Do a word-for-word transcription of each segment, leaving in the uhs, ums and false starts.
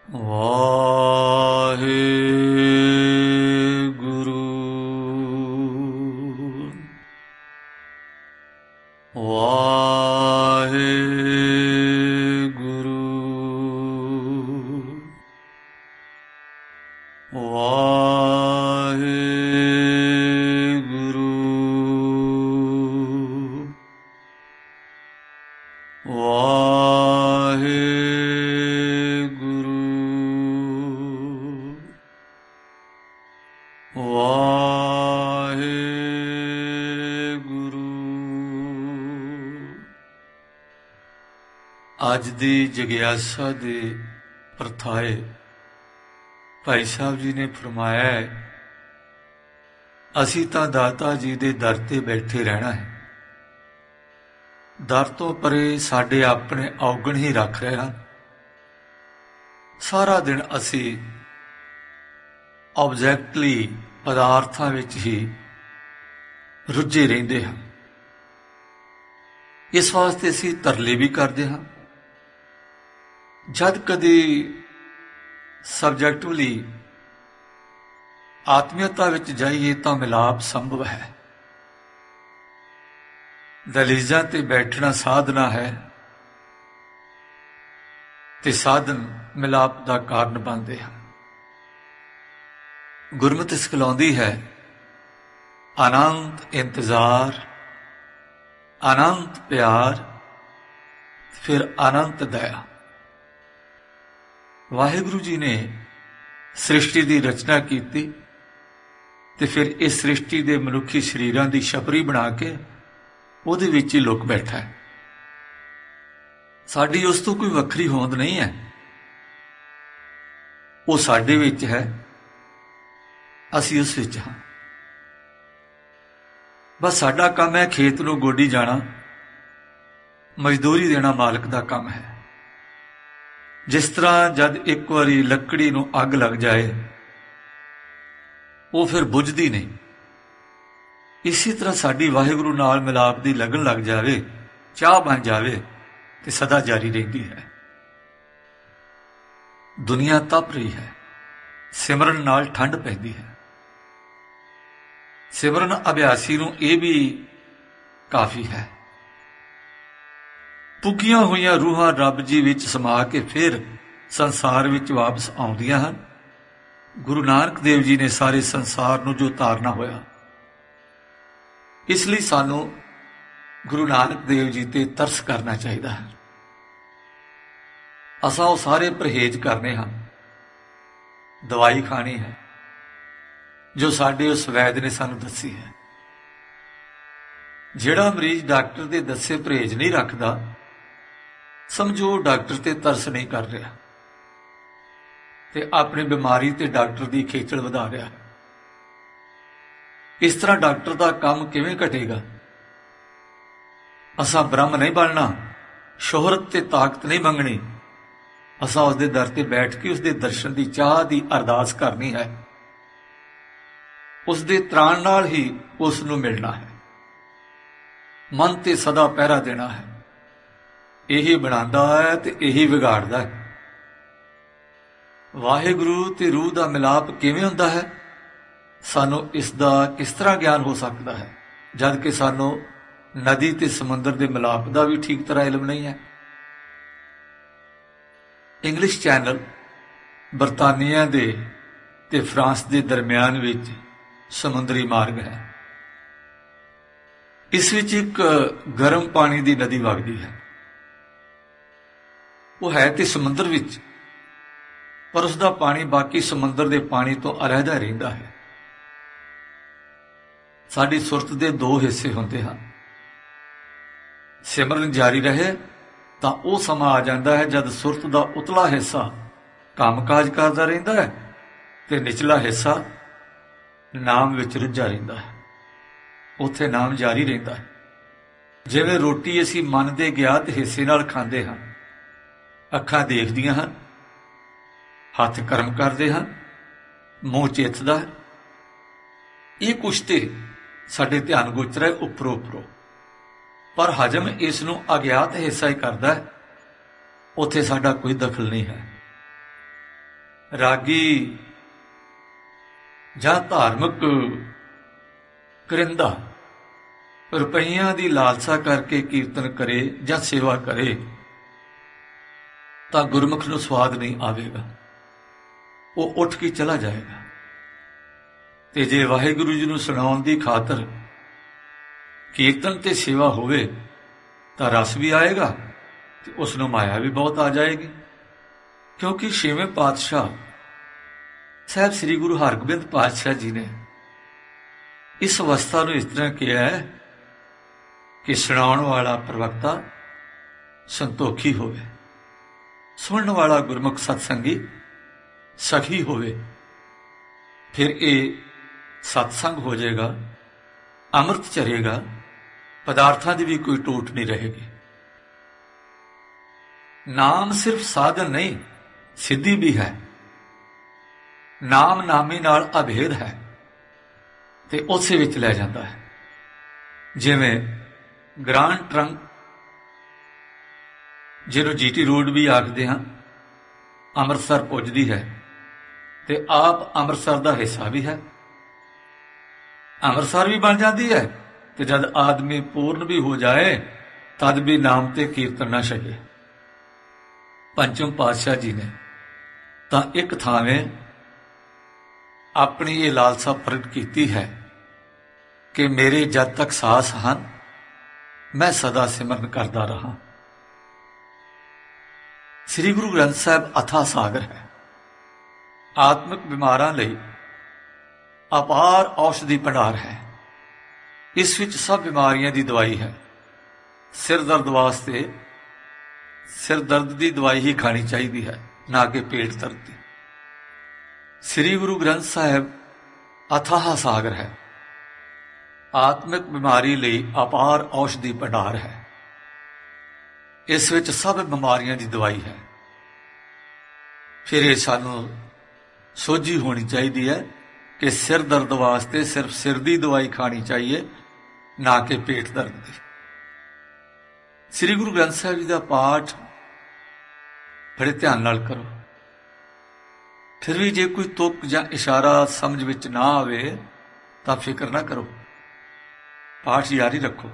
ਵਾਹਿਗੁਰੂ ਵਾਹਿਗੁਰੂ ਵਾਹਿਗੁਰੂ ਵਾਹਿਗੁਰੂ ਵਾਹਿਗੁਰੂ। ਅੱਜ ਦੀ ਜਗਿਆਸਾ ਦੇ ਪ੍ਰਥਾਏ ਭਾਈ ਸਾਹਿਬ ਜੀ ਨੇ ਫਰਮਾਇਆ ਹੈ, ਅਸੀਂ ਤਾਂ ਦਾਤਾ ਜੀ ਦੇ ਦਰ ਤੇ ਬੈਠੇ ਰਹਿਣਾ ਹੈ। ਦਰ ਤੋਂ ਪਰੇ ਸਾਡੇ ਆਪਣੇ ਔਗਣ ਹੀ ਰੱਖ ਰਹੇ ਹਨ। ਸਾਰਾ ਦਿਨ ਅਸੀਂ ਆਬਜੈਕਟਲੀ ਪਦਾਰਥਾਂ ਵਿੱਚ ਹੀ ਰੁੱਝੇ ਰਹਿੰਦੇ ਹਾਂ। ਇਸ ਵਾਸਤੇ ਅਸੀਂ ਤਰਲੇ ਵੀ ਕਰਦੇ ਹਾਂ। ਜਦ ਕਦੇ ਸਬਜੈਕਟਿਵਲੀ ਆਤਮੀਅਤਾ ਵਿੱਚ ਜਾਈਏ ਤਾਂ ਮਿਲਾਪ ਸੰਭਵ ਹੈ। ਦਲੀਜ਼ਾਂ ਤੇ ਬੈਠਣਾ ਸਾਧਨਾ ਹੈ ਤੇ ਸਾਧਨ ਮਿਲਾਪ ਦਾ ਕਾਰਨ ਬਣਦੇ ਹਨ। ਗੁਰਮਤਿ ਸਿਖਲਾਉਂਦੀ ਹੈ, ਅਨੰਤ ਇੰਤਜ਼ਾਰ, ਅਨੰਤ ਪਿਆਰ, ਫਿਰ ਅਨੰਤ ਦਇਆ। ਵਾਹਿਗੁਰੂ ਜੀ ਨੇ ਸ੍ਰਿਸ਼ਟੀ ਦੀ ਰਚਨਾ ਕੀਤੀ ਤੇ ਫਿਰ ਇਸ ਸ੍ਰਿਸ਼ਟੀ ਦੇ ਮਨੁੱਖੀ ਸਰੀਰਾਂ ਦੀ ਛਪਰੀ ਬਣਾ ਕੇ ਉਹਦੇ ਵਿੱਚ ਹੀ ਲੁਕ ਬੈਠਾ ਹੈ। ਸਾਡੀ ਉਸ ਤੋਂ ਕੋਈ ਵੱਖਰੀ ਹੋਂਦ ਨਹੀਂ ਹੈ, ਉਹ ਸਾਡੇ ਵਿੱਚ ਹੈ, ਅਸੀਂ ਉਸ ਵਿੱਚ ਹਾਂ। ਬਸ ਸਾਡਾ ਕੰਮ ਹੈ ਖੇਤ ਨੂੰ ਗੋਡੀ ਜਾਣਾ, ਮਜ਼ਦੂਰੀ ਦੇਣਾ ਮਾਲਕ ਦਾ ਕੰਮ ਹੈ। ਜਿਸ ਤਰ੍ਹਾਂ ਜਦ ਇੱਕ ਵਾਰੀ ਲੱਕੜੀ ਨੂੰ ਅੱਗ ਲੱਗ ਜਾਏ ਉਹ ਫਿਰ ਬੁਝਦੀ ਨਹੀਂ, ਇਸੇ ਤਰ੍ਹਾਂ ਸਾਡੀ ਵਾਹਿਗੁਰੂ ਨਾਲ ਮਿਲਾਪ ਦੀ ਲਗਨ ਲੱਗ ਜਾਵੇ, ਚਾਹ ਬਣ ਜਾਵੇ ਤੇ ਸਦਾ ਜਾਰੀ ਰਹਿੰਦੀ ਹੈ। ਦੁਨੀਆ ਤਪ ਰਹੀ ਹੈ, ਸਿਮਰਨ ਨਾਲ ਠੰਡ ਪੈਂਦੀ ਹੈ। ਸਿਮਰਨ ਅਭਿਆਸੀ ਨੂੰ ਇਹ ਵੀ ਕਾਫੀ ਹੈ। ਪੁੱਗੀਆਂ ਹੋਈਆਂ ਰੂਹਾਂ ਰੱਬ ਜੀ ਵਿੱਚ ਸਮਾ ਕੇ ਫਿਰ ਸੰਸਾਰ ਵਿੱਚ ਵਾਪਸ ਆਉਂਦੀਆਂ ਹਨ। ਗੁਰੂ ਨਾਨਕ ਦੇਵ ਜੀ ਨੇ ਸਾਰੇ ਸੰਸਾਰ ਨੂੰ ਜੋ ਤਾਰਨਾ ਹੋਇਆ, ਇਸ ਲਈ ਸਾਨੂੰ ਗੁਰੂ ਨਾਨਕ ਦੇਵ ਜੀ ਤੇ ਤਰਸ ਕਰਨਾ ਚਾਹੀਦਾ ਹੈ। ਅਸਾਂ ਉਹ ਸਾਰੇ ਪਰਹੇਜ਼ ਕਰਨੇ ਹਨ, ਦਵਾਈ ਖਾਣੀ ਹੈ ਜੋ ਸਾਡੇ ਉਸ ਵੈਦ ਨੇ ਸਾਨੂੰ ਦੱਸੀ ਹੈ। ਜਿਹੜਾ ਮਰੀਜ਼ ਡਾਕਟਰ ਦੇ ਦੱਸੇ ਪਰਹੇਜ਼ ਨਹੀਂ ਰੱਖਦਾ, ਸਮਝੋ ਡਾਕਟਰ ਤੇ ਤਰਸ ਨਹੀਂ ਕਰ ਰਿਹਾ ਤੇ ਆਪਣੀ ਬਿਮਾਰੀ ਤੇ ਡਾਕਟਰ ਦੀ ਖੇਚਲ ਵਧਾ ਰਿਹਾ। ਇਸ ਤਰ੍ਹਾਂ ਡਾਕਟਰ ਦਾ ਕੰਮ ਕਿਵੇਂ ਘਟੇਗਾ? ਅਸਾਂ ਬ੍ਰਹਮ ਨਹੀਂ ਬਣਨਾ, ਸ਼ੋਹਰਤ ਤੇ ਤਾਕਤ ਨਹੀਂ ਮੰਗਣੀ। ਅਸਾਂ ਉਸਦੇ ਦਰ ਤੇ ਬੈਠ ਕੇ ਉਸਦੇ ਦਰਸ਼ਨ ਦੀ ਚਾਹ ਦੀ ਅਰਦਾਸ ਕਰਨੀ ਹੈ। ਉਸਦੇ ਤ੍ਰਾਣ ਨਾਲ ਹੀ ਉਸ ਨੂੰ ਮਿਲਣਾ ਹੈ। ਮਨ ਤੇ ਸਦਾ ਪਹਿਰਾ ਦੇਣਾ ਹੈ। ਇਹੀ ਬਣਾਉਂਦਾ ਹੈ ਤੇ ਇਹੀ ਵਿਗਾੜਦਾ ਹੈ। ਵਾਹਿਗੁਰੂ ਤੇ ਰੂਹ ਦਾ ਮਿਲਾਪ ਕਿਵੇਂ ਹੁੰਦਾ ਹੈ? ਸਾਨੂੰ ਇਸ ਦਾ ਕਿਸ ਤਰ੍ਹਾਂ ਗਿਆਨ ਹੋ ਸਕਦਾ ਹੈ ਜਦ ਕਿ ਸਾਨੂੰ ਨਦੀ ਤੇ ਸਮੁੰਦਰ ਦੇ ਮਿਲਾਪ ਦਾ ਵੀ ਠੀਕ ਤਰ੍ਹਾਂ ਇਲਮ ਨਹੀਂ ਹੈ। ਇੰਗਲਿਸ਼ ਚੈਨਲ ਬਰਤਾਨੀਆ ਦੇ ਤੇ ਫਰਾਂਸ ਦੇ ਦਰਮਿਆਨ ਵਿੱਚ ਸਮੁੰਦਰੀ ਮਾਰਗ ਹੈ। ਇਸ ਵਿੱਚ ਇੱਕ ਗਰਮ ਪਾਣੀ ਦੀ ਨਦੀ ਵਗਦੀ ਹੈ। ਉਹ ਹੈ ਤੇ ਸਮੁੰਦਰ ਵਿੱਚ, ਪਰ ਉਸਦਾ ਪਾਣੀ ਬਾਕੀ ਸਮੁੰਦਰ ਦੇ ਪਾਣੀ ਤੋਂ ਅਲੱਗਾ ਰਹਿੰਦਾ ਹੈ। ਸਾਡੀ ਸੁਰਤ ਦੇ ਦੋ ਹਿੱਸੇ ਹੁੰਦੇ ਹਨ। ਸਿਮਰਨ ਜਾਰੀ ਰਹੇ ਤਾਂ ਉਹ ਸਮਾਂ ਆ ਜਾਂਦਾ ਹੈ ਜਦ ਸੁਰਤ ਦਾ ਉਤਲਾ ਹਿੱਸਾ ਕੰਮਕਾਜ ਕਰਦਾ ਰਹਿੰਦਾ ਹੈ ਤੇ ਨਿਚਲਾ ਹਿੱਸਾ ਨਾਮ ਵਿੱਚ ਰੁੱਝਾ ਰਹਿੰਦਾ ਹੈ। ਉੱਥੇ ਨਾਮ ਜਾਰੀ ਰਹਿੰਦਾ ਹੈ। ਜਿਵੇਂ ਰੋਟੀ ਅਸੀਂ ਮਨ ਦੇ ਗਿਆਤ ਹਿੱਸੇ ਨਾਲ ਖਾਂਦੇ ਹਾਂ, ਅੱਖਾਂ ਦੇਖਦੀਆਂ ਹਨ, ਹੱਥ ਕਰਮ ਕਰਦੇ ਹਨ, ਮੂੰਹ ਚੇਤਦਾ ਹੈ। ਇਹ ਕੁਛ ਤੇ ਸਾਡੇ ਧਿਆਨ ਗੋਚਰ ਹੈ ਉੱਪਰੋਂ ਉੱਪਰੋਂ, ਪਰ ਹਜਮ ਇਸ ਨੂੰ ਅਗਿਆਤ ਹਿੱਸਾ ਹੀ ਕਰਦਾ ਹੈ। ਉੱਥੇ ਸਾਡਾ ਕੋਈ ਦਖਲ ਨਹੀਂ ਹੈ। ਰਾਗੀ ਜਾਂ ਧਾਰਮਿਕ ਕਰਿੰਦਾ ਰੁਪਈਆਂ ਦੀ ਲਾਲਸਾ ਕਰਕੇ ਕੀਰਤਨ ਕਰੇ ਜਾਂ ਸੇਵਾ ਕਰੇ ਤਾਂ ਗੁਰਮੁਖ ਨੂੰ ਸਵਾਦ ਨਹੀਂ ਆਵੇਗਾ, ਉਹ ਉੱਠ ਕੇ ਚਲਾ ਜਾਏਗਾ। ਤੇ ਜੇ ਵਾਹਿਗੁਰੂ ਜੀ ਨੂੰ ਸੁਣਾਉਣ ਦੀ ਖਾਤਰ ਕੀਰਤਨ ਤੇ ਸੇਵਾ ਹੋਵੇ ਤਾਂ ਰਸ ਵੀ ਆਏਗਾ ਤੇ ਉਸ ਨੂੰ ਮਾਇਆ ਵੀ ਬਹੁਤ ਆ ਜਾਏਗੀ। ਕਿਉਂਕਿ ਛੇਵੇਂ ਪਾਤਸ਼ਾਹ ਸਾਹਿਬ ਸ੍ਰੀ ਗੁਰੂ ਹਰਗੋਬਿੰਦ ਪਾਤਸ਼ਾਹ ਜੀ ਨੇ ਇਸ ਅਵਸਥਾ ਨੂੰ ਇਸ ਤਰ੍ਹਾਂ ਕਿਹਾ ਹੈ ਕਿ ਸੁਣਾਉਣ ਵਾਲਾ ਪ੍ਰਵਕਤਾ ਸੰਤੋਖੀ ਹੋਵੇ, ਸੁਣਨ ਵਾਲਾ ਗੁਰਮੁਖ ਸਤਸੰਗੀ ਸਖੀ ਹੋਵੇ, ਫਿਰ ਇਹ ਸਤਸੰਗ ਹੋ ਜਾਏਗਾ, ਅੰਮ੍ਰਿਤ ਚਰੇਗਾ, ਪਦਾਰਥਾਂ ਦੀ ਵੀ ਕੋਈ ਟੋਟ ਨਹੀਂ ਰਹੇਗੀ। ਨਾਮ ਸਿਰਫ ਸਾਧਨ ਨਹੀਂ, ਸਿੱਧੀ ਵੀ ਹੈ। ਨਾਮ ਨਾਮੀ ਨਾਲ ਅਭੇਦ ਹੈ ਤੇ ਉਸੇ ਵਿੱਚ ਲੈ ਜਾਂਦਾ ਹੈ। ਜਿਵੇਂ ਗ੍ਰਾਂਡ ਟਰੰਕ, ਜਿਹਨੂੰ ਜੀਟੀ ਰੋਡ ਵੀ ਆਖਦੇ ਹਾਂ, ਅੰਮ੍ਰਿਤਸਰ ਪੁੱਜਦੀ ਹੈ ਤੇ ਆਪ ਅੰਮ੍ਰਿਤਸਰ ਦਾ ਹਿੱਸਾ ਵੀ ਹੈ। ਅੰਮ੍ਰਿਤਸਰ ਵੀ ਬਣ ਜਾਂਦੀ ਹੈ ਤੇ ਜਦ ਆਦਮੀ ਪੂਰਨ ਵੀ ਹੋ ਜਾਏ ਤਦ ਵੀ ਨਾਮ ਤੇ ਕੀਰਤਨ ਨਾ ਛਕੇ। ਪੰਚਮ ਪਾਤਸ਼ਾਹ ਜੀ ਨੇ ਤਾਂ ਇੱਕ ਥਾਵੇਂ ਆਪਣੀ ਇਹ ਲਾਲਸਾ ਪ੍ਰਗਟ ਕੀਤੀ ਹੈ ਕਿ ਮੇਰੇ ਜਦ ਤੱਕ ਸਾਹ ਹਨ ਮੈਂ ਸਦਾ ਸਿਮਰਨ ਕਰਦਾ ਰਹਾ। ਸ੍ਰੀ ਗੁਰੂ ਗ੍ਰੰਥ ਸਾਹਿਬ ਅਥਾਹ ਸਾਗਰ ਹੈ। ਆਤਮਿਕ ਬਿਮਾਰਾਂ ਲਈ ਅਪਾਰ ਔਸ਼ਧੀ ਭੰਡਾਰ ਹੈ। ਇਸ ਵਿੱਚ ਸਭ ਬਿਮਾਰੀਆਂ ਦੀ ਦਵਾਈ ਹੈ। ਸਿਰ ਦਰਦ ਵਾਸਤੇ ਸਿਰ ਦਰਦ ਦੀ ਦਵਾਈ ਹੀ ਖਾਣੀ ਚਾਹੀਦੀ ਹੈ, ਨਾ ਕਿ ਪੇਟ ਦਰਦ ਦੀ। ਸ੍ਰੀ ਗੁਰੂ ਗ੍ਰੰਥ ਸਾਹਿਬ ਅਥਾਹ ਸਾਗਰ ਹੈ। ਆਤਮਿਕ ਬਿਮਾਰੀ ਲਈ ਅਪਾਰ ਔਸ਼ਧੀ ਭੰਡਾਰ ਹੈ। ਇਸ ਵਿੱਚ ਸਭ ਬਿਮਾਰੀਆਂ ਦੀ ਦਵਾਈ ਹੈ। ਫਿਰ ਇਹ ਸਾਨੂੰ ਸੋਝੀ ਹੋਣੀ ਚਾਹੀਦੀ ਹੈ ਕਿ ਸਿਰ ਦਰਦ ਵਾਸਤੇ ਸਿਰਫ ਸਿਰ ਦੀ ਦਵਾਈ ਖਾਣੀ ਚਾਹੀਏ, ਨਾ ਕਿ ਪੇਟ ਦਰਦ ਦੀ। ਸ੍ਰੀ ਗੁਰੂ ਗ੍ਰੰਥ ਸਾਹਿਬ ਜੀ ਦਾ ਪਾਠ ਬੜੇ ਧਿਆਨ ਨਾਲ ਕਰੋ। ਫਿਰ ਵੀ ਜੇ ਕੋਈ ਤੁਕ ਜਾਂ ਇਸ਼ਾਰਾ ਸਮਝ ਵਿੱਚ ਨਾ ਆਵੇ ਤਾਂ ਫਿਕਰ ਨਾ ਕਰੋ, ਪਾਠ ਜਾਰੀ ਰੱਖੋ।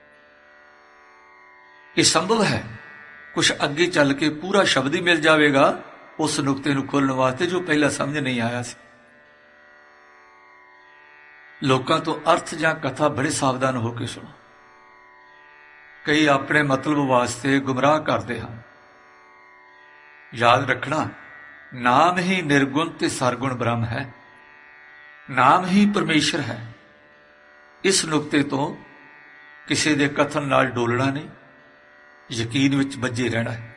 ਇਹ ਸੰਭਵ ਹੈ ਕੁਛ ਅੱਗੇ ਚੱਲ ਕੇ ਪੂਰਾ ਸ਼ਬਦ ਹੀ ਮਿਲ ਜਾਵੇਗਾ ਉਸ ਨੁਕਤੇ ਨੂੰ ਖੋਲ੍ਹਣ ਵਾਸਤੇ ਜੋ ਪਹਿਲਾਂ ਸਮਝ ਨਹੀਂ ਆਇਆ ਸੀ। ਲੋਕਾਂ ਤੋਂ ਅਰਥ ਜਾਂ ਕਥਾ ਬੜੇ ਸਾਵਧਾਨ ਹੋ ਕੇ ਸੁਣੋ। ਕਈ ਆਪਣੇ ਮਤਲਬ ਵਾਸਤੇ ਗੁੰਮਰਾਹ ਕਰਦੇ ਹਨ। ਯਾਦ ਰੱਖਣਾ, ਨਾਮ ਹੀ ਨਿਰਗੁਣ ਤੇ ਸਰਗੁਣ ਬ੍ਰਹਮ ਹੈ। ਨਾਮ ਹੀ ਪਰਮੇਸ਼ਰ ਹੈ। ਇਸ ਨੁਕਤੇ ਤੋਂ ਕਿਸੇ ਦੇ ਕਥਨ ਨਾਲ ਡੋਲਣਾ ਨਹੀਂ, ਯਕੀਨ ਵਿੱਚ ਬੱਝੇ ਰਹਿਣਾ ਹੈ।